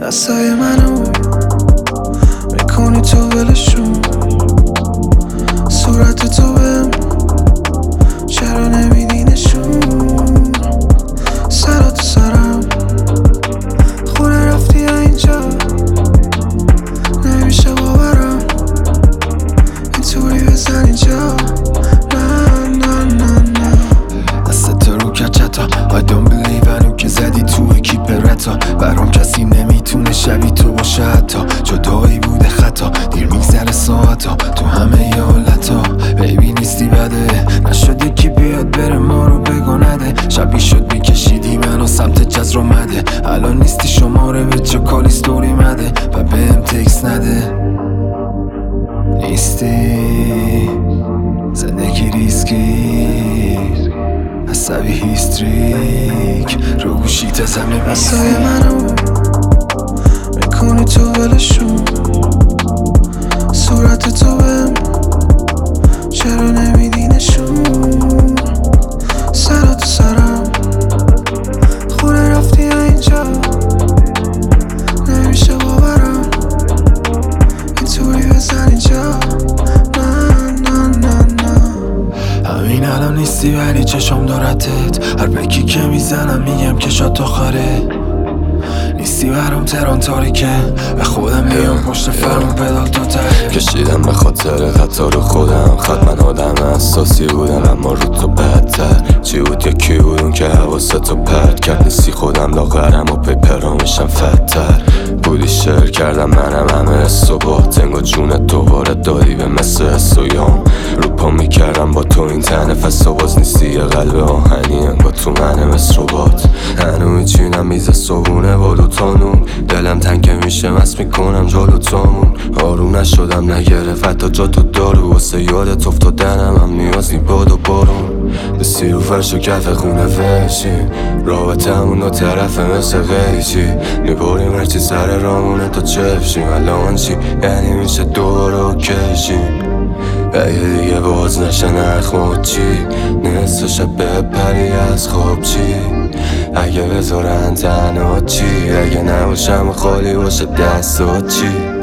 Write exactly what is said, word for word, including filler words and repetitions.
دستای منو میکنی تو ولشون، صورت تو بهم چرا نمیدی نشون. سرا تو سرم خونه رفتی یا اینجا، نمیشه باورم اینطوری بزن اینجا. نه نه نه نه دست تو رو کچتا I don't believe هنو که زدی تو اکیپ رتا. برام کسی نمیتونه شبیه تو باشه حتی جدایی بوده خطا. دیر میگذره ساعتا تو همه ی حالتا. بیبی نیستی بده نشد یکی بیاد بره ما رو بگنده. شبی شد میکشیدی منو سمت جزر اومده. الان نیستی شماره به جا کالی ستوری مده و بهم تکس نده. نیستی زندگی ریسکی عصبی هیستریک رو گوشی تزمه بیستی. دستای منو میکنی تو ولشون، صورت تو بهم چرا نمیدی نشون. سرا تو سرم خونه رفتی یا اینجا، نمیشه باورم اینطوری بزن اینجا. نه نه نه نه همین الان نیستی ولی چشم دارتت. هر بکی که میزنم میگم که شاد آخره. نیستی برام تران تاریکه و خودم میام پشت فرمون پدال تو تره. کشیدم به خاطر خطا رو خودم. خط من آدم اساسی بودم اما رو تو بدتر. چی بود یا کی بود اون که حواستو پرد کرد. نیستی خودم لاغرم و پیپرا میشم فتر. بودی شعر کردم منم همه صبح تنگو جونت دوباره دادی به مثل اسویام. رو پا میکردم با تو این تنفس و باز نیستی یه قلب آهنی انگار تو منه مثل ربات. هنو میچینم میز صبونه با دوتانون. دلم تنگ میشه مست میکنم جلو تامون. آروم نشدم نگرفت حتی جا تو دارو. واسه یادت افتادنم هم نیازی باد و بارون. دستی رو فرش و کف خونه وشیم. رابطمون دو طرفه مثل قیچی. میباریم هرچی سر رامونه تا چفشیم. الان چی یعنی میشه دوباره کشیم. اگه دیگه باز نشه نخمود چی. نصف شب بپری از خواب چی. اگه بذارن تنها چی. اگه نباشم خالی باشه دستات چی.